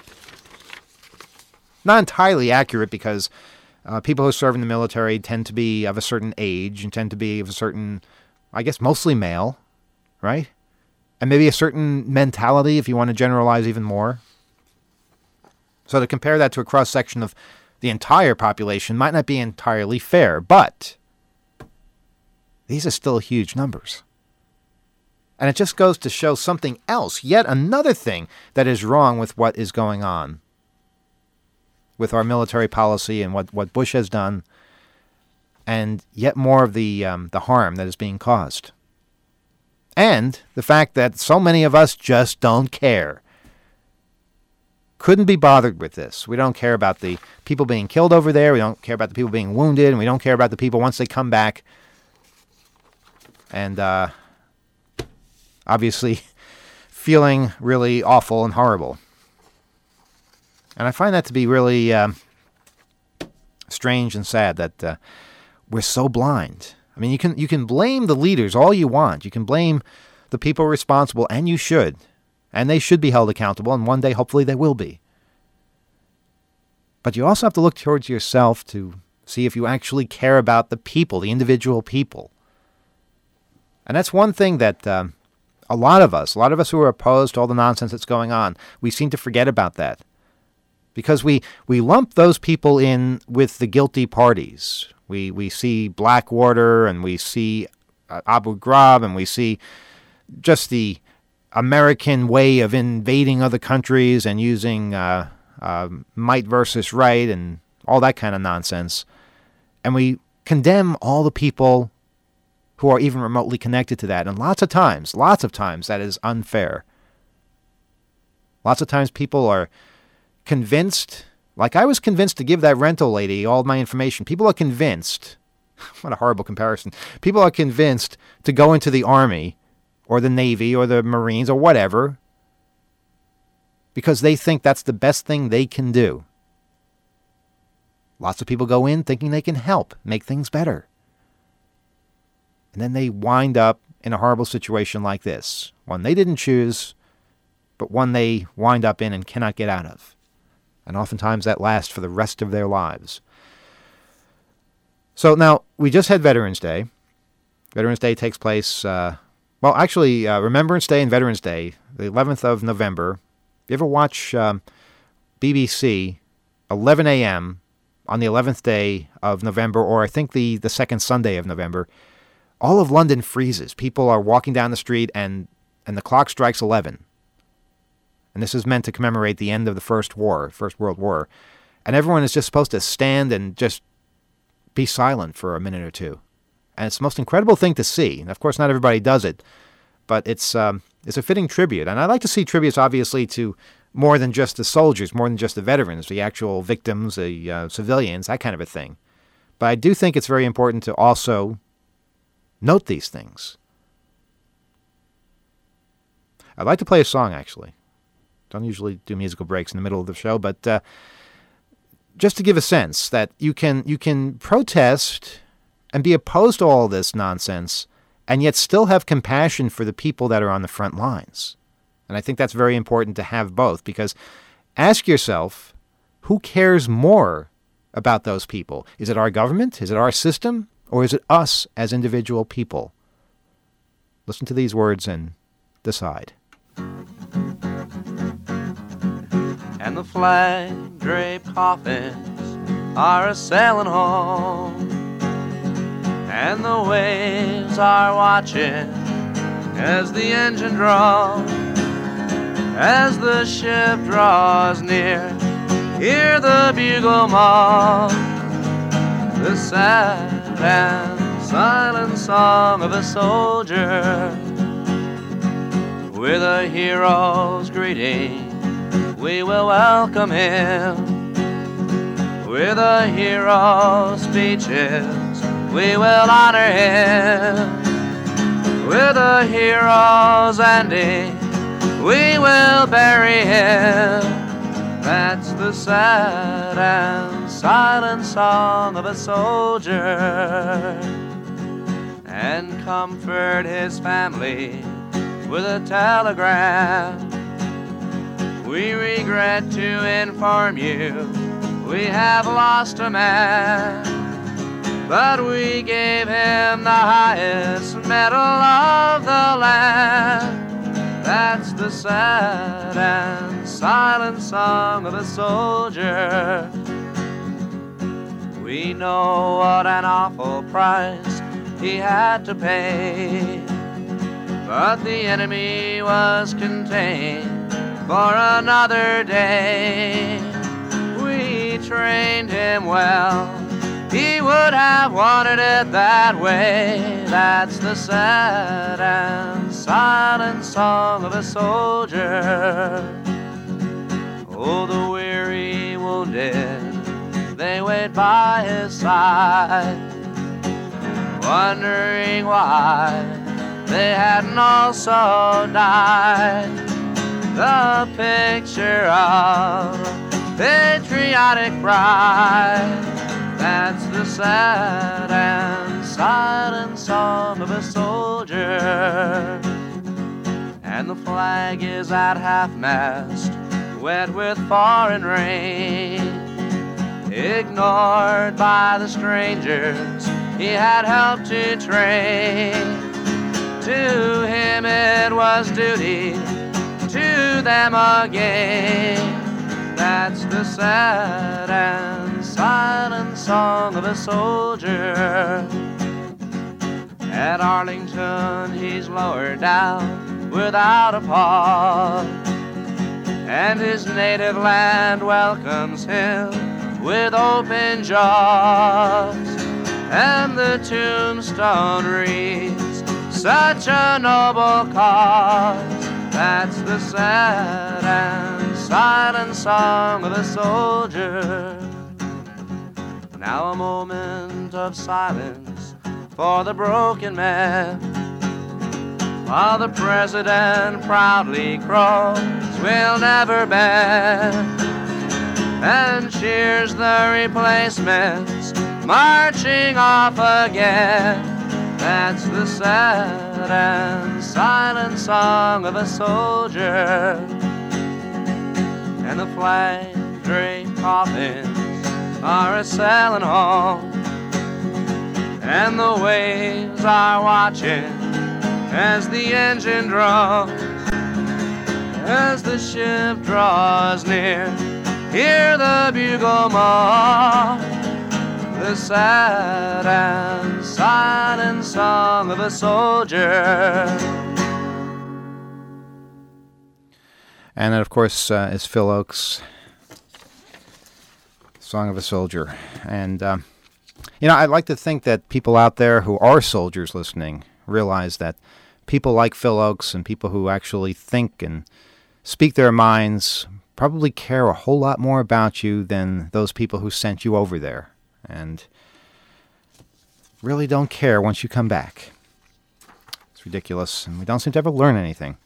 entirely accurate because people who serve in the military tend to be of a certain age and tend to be of a certain, I guess, mostly male, right? And maybe a certain mentality if you want to generalize even more. So to compare that to a cross-section of the entire population might not be entirely fair, but these are still huge numbers. And it just goes to show something else, yet another thing that is wrong with what is going on with our military policy and what Bush has done, and yet more of the harm that is being caused. And the fact that so many of us just don't care. Couldn't be bothered with this. We don't care about the people being killed over there. We don't care about the people being wounded. And we don't care about the people once they come back. And obviously feeling really awful and horrible. And I find that to be really strange and sad that we're so blind. I mean, you can blame the leaders all you want. You can blame the people responsible, and you should. And they should be held accountable, and one day, hopefully, they will be. But you also have to look towards yourself to see if you actually care about the people, the individual people. And that's one thing that a lot of us who are opposed to all the nonsense that's going on, we seem to forget about that. Because we lump those people in with the guilty parties. We see Blackwater, and we see Abu Ghraib, and we see just the American way of invading other countries and using might versus right and all that kind of nonsense. And we condemn all the people who are even remotely connected to that. And lots of times, that is unfair. Lots of times people are convinced, like I was convinced to give that rental lady all my information. People are convinced, what a horrible comparison, people are convinced to go into the Army or the Navy or the Marines or whatever because they think that's the best thing they can do. Lots of people go in thinking they can help make things better. And then they wind up in a horrible situation like this. One they didn't choose, but one they wind up in and cannot get out of. And oftentimes that lasts for the rest of their lives. So now, we just had Veterans Day. Veterans Day takes place, Remembrance Day and Veterans Day, the 11th of November. You ever watch BBC, 11 a.m. on the 11th day of November, or I think the second Sunday of November, all of London freezes. People are walking down the street and the clock strikes 11. And this is meant to commemorate the end of the First World War. And everyone is just supposed to stand and just be silent for a minute or two. And it's the most incredible thing to see. And of course, not everybody does it, but it's a fitting tribute. And I like to see tributes, obviously, to more than just the soldiers, more than just the veterans, the actual victims, the civilians, that kind of a thing. But I do think it's very important to also note these things. I'd like to play a song, actually. Don't usually do musical breaks in the middle of the show, but just to give a sense that you can protest and be opposed to all this nonsense and yet still have compassion for the people that are on the front lines. And I think that's very important to have both, because ask yourself, who cares more about those people? Is it our government? Is it our system? Or is it us as individual people? Listen to these words and decide. And the flag-draped coffins are a-sailing home, and the waves are watching as the engine draws, as the ship draws near. Hear the bugle mark, the sad and silent song of a soldier, with a hero's greeting. We will welcome him with a hero's speeches. We will honor him with a hero's ending. We will bury him. That's the sad and silent song of a soldier, and comfort his family with a telegram. We regret to inform you we have lost a man, but we gave him the highest medal of the land. That's the sad and silent song of a soldier. We know what an awful price he had to pay, but the enemy was contained for another day. We trained him well. He would have wanted it that way. That's the sad and silent song of a soldier. Oh, the weary wounded, they wait by his side, wondering why they hadn't also died. The picture of patriotic pride, that's the sad and silent song of a soldier. And the flag is at half-mast, wet with foreign rain, ignored by the strangers he had helped to train. To him it was duty, to them again. That's the sad and silent song of a soldier. At Arlington he's lowered down without a pause, and his native land welcomes him with open jaws. And the tombstone reads, such a noble cause. That's the sad and silent song of a soldier. Now a moment of silence for the broken man, while the president proudly crows, we'll never bend, and cheers the replacements marching off again. That's the sad and silent song of a soldier. And the flag-draped coffins are a-sailing home, and the waves are watching as the engine drums. As the ship draws near, hear the bugle mark, the sad and silent song of a soldier. And that, of course, is Phil Ochs' Song of a Soldier. And, I'd like to think that people out there who are soldiers listening realize that people like Phil Ochs and people who actually think and speak their minds probably care a whole lot more about you than those people who sent you over there, and really don't care once you come back. It's ridiculous, and we don't seem to ever learn anything.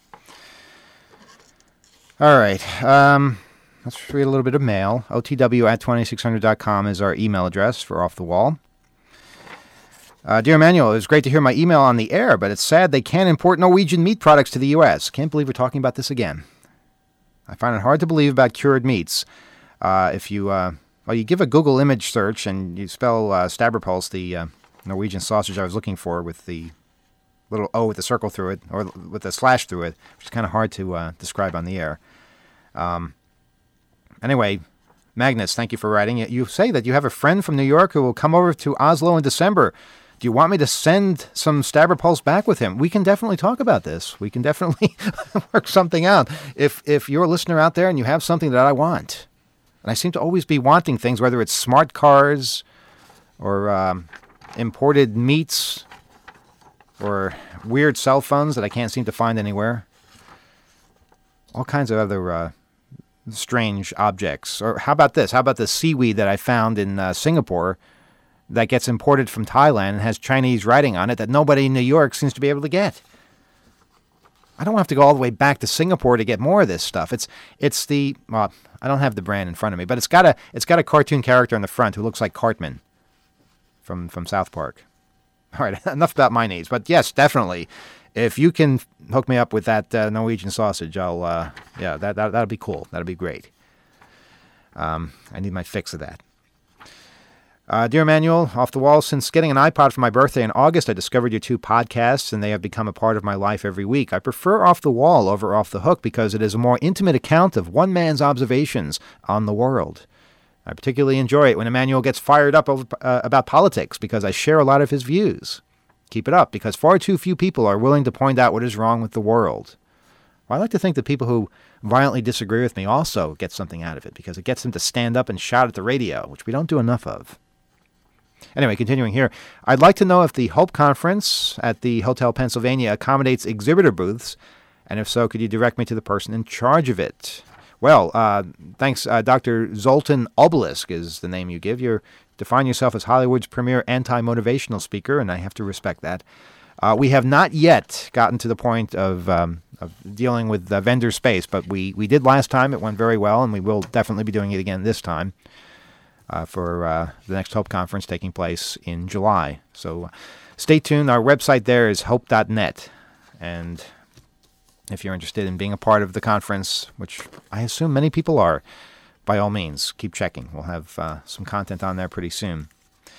All right, let's read a little bit of mail. OTW@2600.com is our email address for Off the Wall. Dear Emmanuel, it was great to hear my email on the air, but it's sad they can't import Norwegian meat products to the U.S. Can't believe we're talking about this again. I find it hard to believe about cured meats. If you give a Google image search and you spell Stavropolsk, the Norwegian sausage I was looking for with the little O with the circle through it, or with a slash through it, which is kind of hard to describe on the air. Anyway, Magnus, thank you for writing. You say that you have a friend from New York who will come over to Oslo in December. Do you want me to send some Stavropolsk back with him? We can definitely talk about this. We can definitely work something out. If you're a listener out there and you have something that I want, and I seem to always be wanting things, whether it's smart cars or imported meats or weird cell phones that I can't seem to find anywhere. All kinds of other strange objects. Or how about this? How about the seaweed that I found in Singapore that gets imported from Thailand and has Chinese writing on it that nobody in New York seems to be able to get? I don't have to go all the way back to Singapore to get more of this stuff. It's the I don't have the brand in front of me, but it's got a cartoon character on the front who looks like Cartman from South Park. All right, enough about my needs, but yes, definitely, if you can hook me up with that Norwegian sausage, that'll be cool. That'll be great. I need my fix of that. Dear Emmanuel, Off the Wall, since getting an iPod for my birthday in August, I discovered your 2 podcasts, and they have become a part of my life every week. I prefer Off the Wall over Off the Hook because it is a more intimate account of one man's observations on the world. I particularly enjoy it when Emmanuel gets fired up about politics because I share a lot of his views. Keep it up, because far too few people are willing to point out what is wrong with the world. Well, I like to think that people who violently disagree with me also get something out of it, because it gets them to stand up and shout at the radio, which we don't do enough of. Anyway, continuing here, I'd like to know if the Hope Conference at the Hotel Pennsylvania accommodates exhibitor booths, and if so, could you direct me to the person in charge of it? Well, thanks. Dr. Zoltan Obelisk is the name you give. You define yourself as Hollywood's premier anti-motivational speaker, and I have to respect that. We have not yet gotten to the point of dealing with vendor space, but we did last time. It went very well, and we will definitely be doing it again this time for the next Hope Conference taking place in July. So stay tuned. Our website there is hope.net, and if you're interested in being a part of the conference, which I assume many people are, by all means, keep checking. We'll have some content on there pretty soon.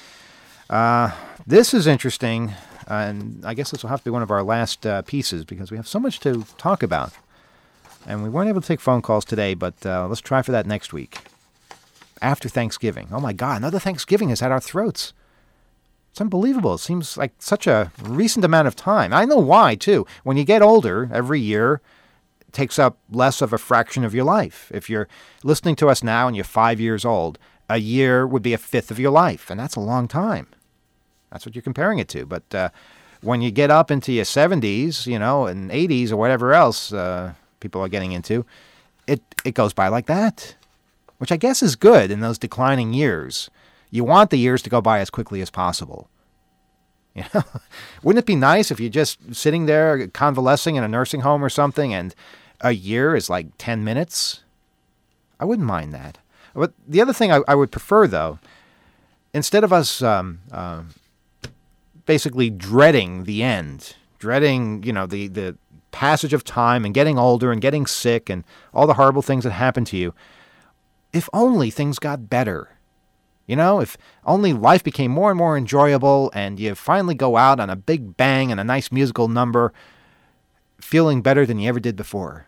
This is interesting, and I guess this will have to be one of our last pieces, because we have so much to talk about. And we weren't able to take phone calls today, but let's try for that next week, after Thanksgiving. Oh my God, another Thanksgiving is at our throats. It's unbelievable. It seems like such a recent amount of time. I know why, too. When you get older, every year takes up less of a fraction of your life. If you're listening to us now and you're 5 years old, a year would be a fifth of your life, and that's a long time. That's what you're comparing it to. But when you get up into your 70s, and 80s or whatever else people are getting into, it goes by like that, which I guess is good in those declining years. You want the years to go by as quickly as possible. Wouldn't it be nice if you're just sitting there convalescing in a nursing home or something and a year is like 10 minutes? I wouldn't mind that. But the other thing I would prefer, though, instead of us basically dreading the end, dreading, the passage of time and getting older and getting sick and all the horrible things that happen to you, if only things got better. If only life became more and more enjoyable and you finally go out on a big bang and a nice musical number feeling better than you ever did before.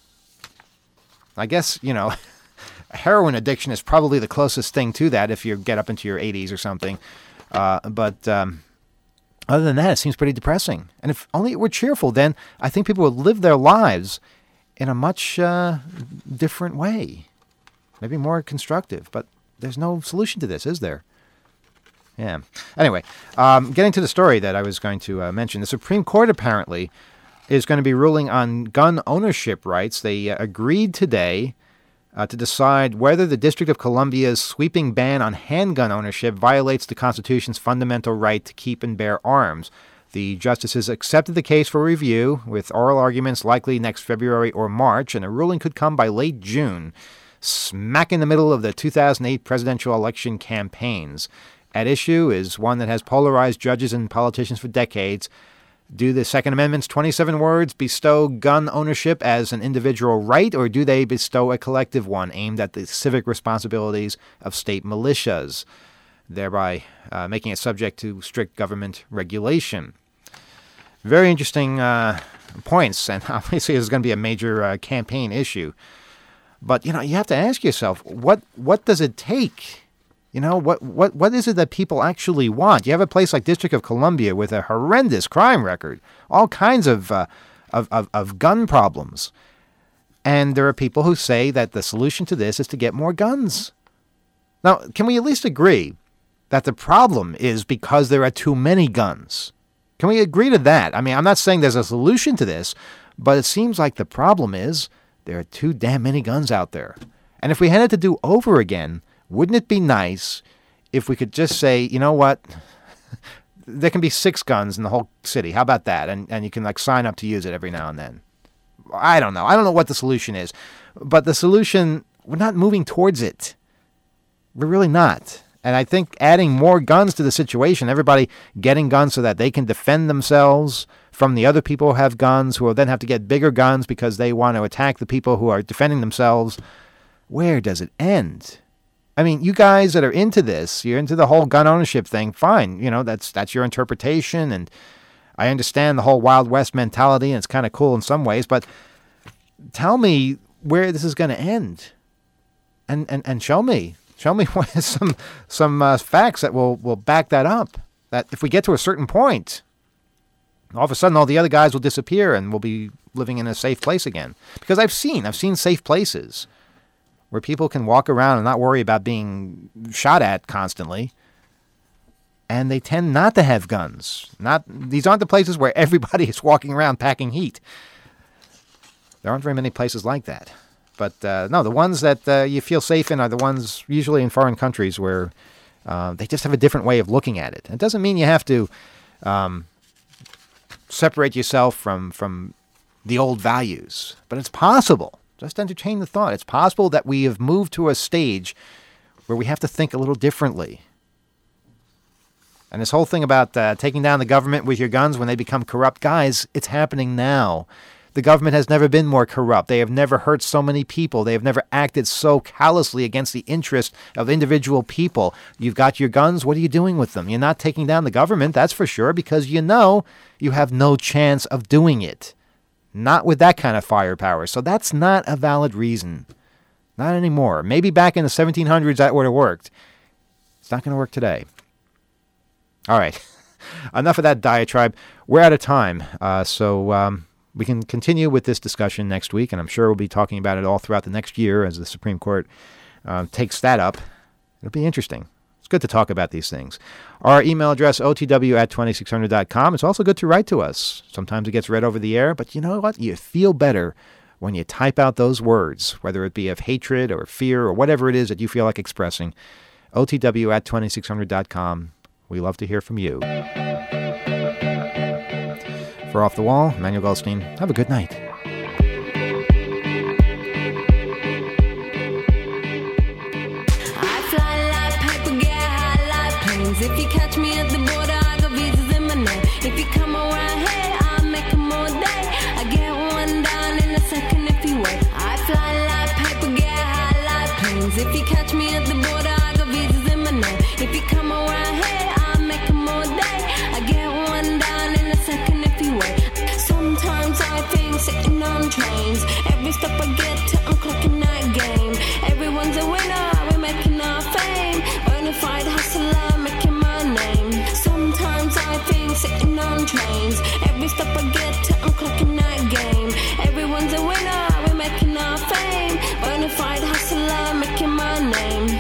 I guess, heroin addiction is probably the closest thing to that if you get up into your 80s or something. But other than that, it seems pretty depressing. And if only it were cheerful, then I think people would live their lives in a much different way. Maybe more constructive, but there's no solution to this, is there? Yeah. Anyway, getting to the story that I was going to mention, the Supreme Court apparently is going to be ruling on gun ownership rights. They agreed today to decide whether the District of Columbia's sweeping ban on handgun ownership violates the Constitution's fundamental right to keep and bear arms. The justices accepted the case for review, with oral arguments likely next February or March, and a ruling could come by late June, smack in the middle of the 2008 presidential election campaigns. At issue is one that has polarized judges and politicians for decades. Do the Second Amendment's 27 words bestow gun ownership as an individual right, or do they bestow a collective one aimed at the civic responsibilities of state militias, thereby making it subject to strict government regulation? Very interesting points, and obviously it's going to be a major campaign issue. But, you have to ask yourself, what does it take? What is it that people actually want? You have a place like District of Columbia with a horrendous crime record, all kinds of gun problems. And there are people who say that the solution to this is to get more guns. Now, can we at least agree that the problem is because there are too many guns? Can we agree to that? I mean, I'm not saying there's a solution to this, but it seems like the problem is there are too damn many guns out there. And if we had it to do over again, wouldn't it be nice if we could just say, you know what, there can be 6 guns in the whole city. How about that? And you can sign up to use it every now and then. I don't know. I don't know what the solution is. But the solution, we're not moving towards it. We're really not. And I think adding more guns to the situation, everybody getting guns so that they can defend themselves from the other people who have guns, who will then have to get bigger guns because they want to attack the people who are defending themselves. Where does it end? I mean, you guys that are into this, you're into the whole gun ownership thing, fine. That's your interpretation, and I understand the whole Wild West mentality, and it's kind of cool in some ways, but tell me where this is going to end. And show me some facts that will back that up. That if we get to a certain point, all of a sudden all the other guys will disappear and we'll be living in a safe place again. Because I've seen safe places where people can walk around and not worry about being shot at constantly. And they tend not to have guns. These aren't the places where everybody is walking around packing heat. There aren't very many places like that. But no, the ones that you feel safe in are the ones usually in foreign countries where they just have a different way of looking at it. It doesn't mean you have to separate yourself from the old values. But it's possible. Just entertain the thought. It's possible that we have moved to a stage where we have to think a little differently. And this whole thing about taking down the government with your guns when they become corrupt, guys, it's happening now. The government has never been more corrupt. They have never hurt so many people. They have never acted so callously against the interest of individual people. You've got your guns. What are you doing with them? You're not taking down the government, that's for sure, because you know you have no chance of doing it. Not with that kind of firepower. So that's not a valid reason. Not anymore. Maybe back in the 1700s that would have worked. It's not going to work today. All right. Enough of that diatribe. We're out of time. So we can continue with this discussion next week, and I'm sure we'll be talking about it all throughout the next year as the Supreme Court takes that up. It'll be interesting. It's good to talk about these things. Our email address, otw@2600.com. It's also good to write to us. Sometimes it gets read over the air, but you know what? You feel better when you type out those words, whether it be of hatred or fear or whatever it is that you feel like expressing. otw@2600.com. We love to hear from you. For Off the Wall, Emmanuel Goldstein, have a good night. I fly like paper, get high like planes. If you catch me at the border, I got visas in my name. If you come around here, I'll make them all day. I get one down in a second if you wait. I fly like paper, get high like planes. If you catch me at the border, I got visas in my name. If you come around here, I'll make them all day. I get one down in a second if you wait. Sometimes I think sitting on trains. Every step I get to, I'm clocking that game. Everyone's a winner, we're making our fame. Bonafide hustler, making my name. Sometimes I think sitting on trains. Every step I get to, I'm clocking that game. Everyone's a winner, we're making our fame. Bonafide hustler, making my name.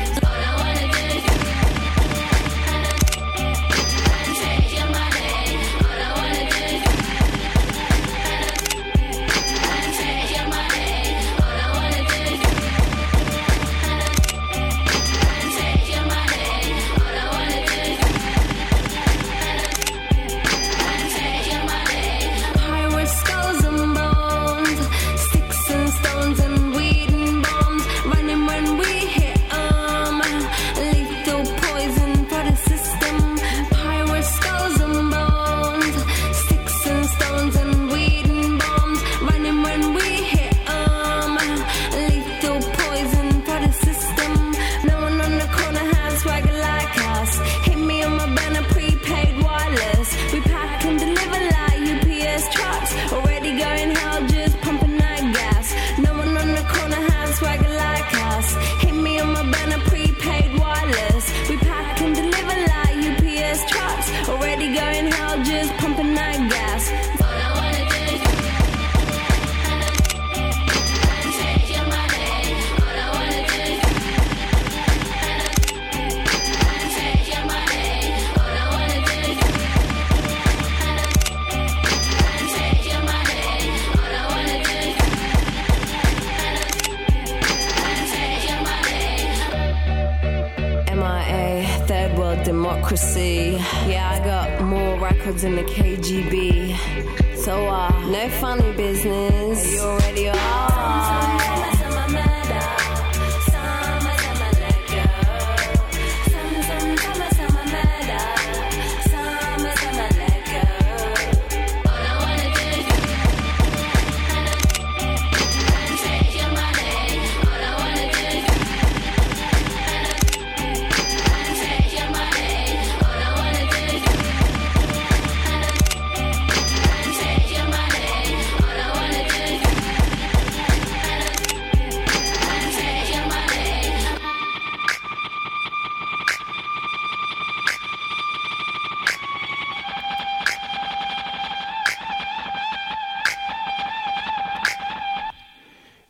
Democracy. Yeah, I got more records than the KGB. So, no funny business. You already are.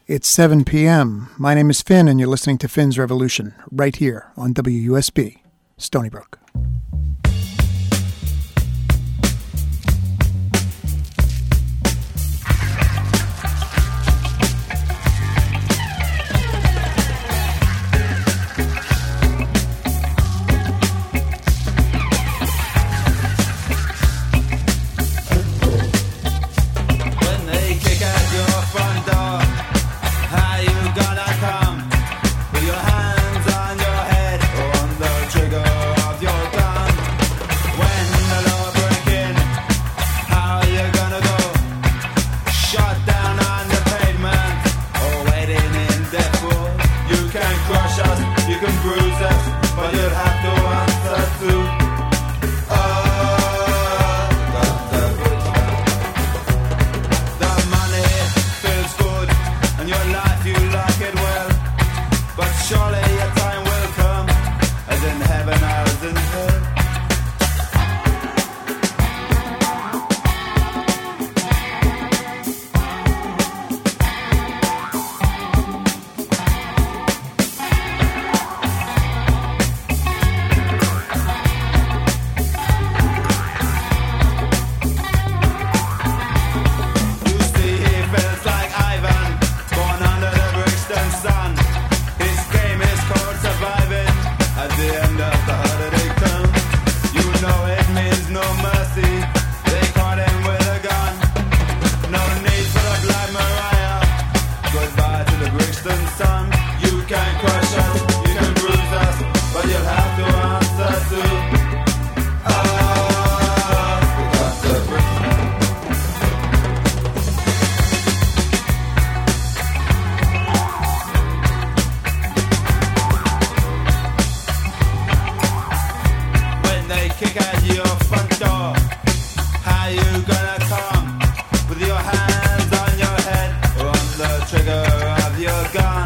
It's 7 p.m. My name is Finn, and you're listening to Finn's Revolution, right here on WUSB, Stony Brook. Trigger of your gun.